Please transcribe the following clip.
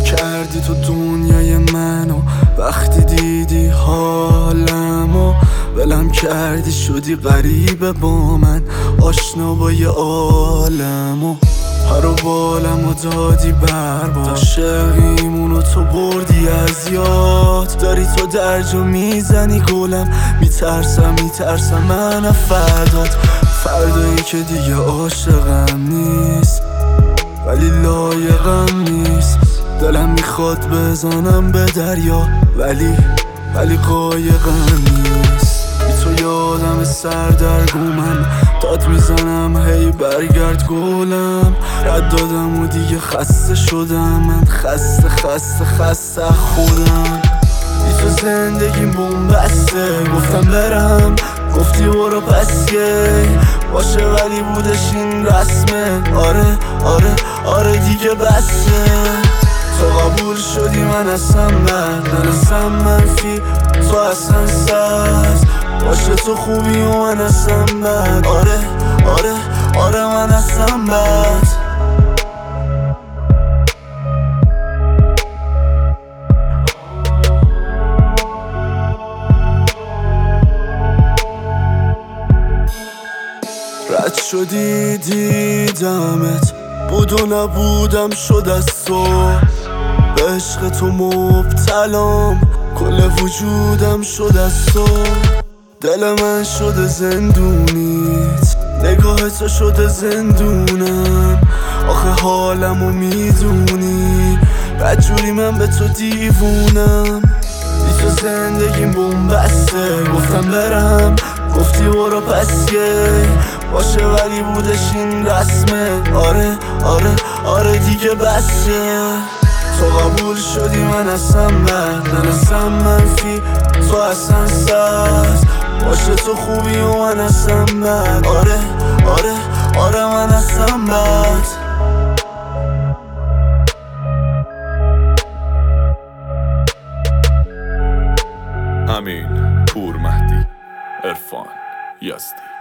کردی تو دنیای منو، وقتی دیدی حالمو ولم کردی، شدی غریبه با من، آشنا با یه عالمو. پر و بالمو دادی برباد، عاشقیمونو تو بردی از یاد. داری تو درجا میزنی گلم، میترسم من فردات، فردایی که دیگه عاشقم نیست ولی لایقم نیست. دلم میخواد بزنم به دریا ولی قایقم نیست. بی تو یادم سردرگمم، داد میزنم هی برگرد گلم. رد دادم و دیگه خسته شدم، من خسته خودم. بی تو زندگیم بومبسته، گفتم برم گفتی برو پس باشه ولی بودش این رسمه. آره دیگه بسه. تو قبول شدی من اصلا نرسم منفی، تو اصلا ساز باشه. تو خوبی و من اصلا بد، آره من اصلا بد. رد شدی دیدمت، بود و نبودم شد از تو. به عشق تو مبتلام، کل وجودم شد از تو. دل من شده زندونیت، نگاه تو شده زندونم. آخه حالمو میدونی، بدجوری من به تو دیوونم. بی تو زندگیم بومبسته، گفتم برم گفتی برو پس باشه ولی بودش این رسمه. آره دیگه بسه. تو قبول شدی من اصلا نرسم منفی، تو اصلا ساز باشه. تو خوبی و من اصلا بد، آره من اصلا بد. امین پور مهدی، عرفان یزدی.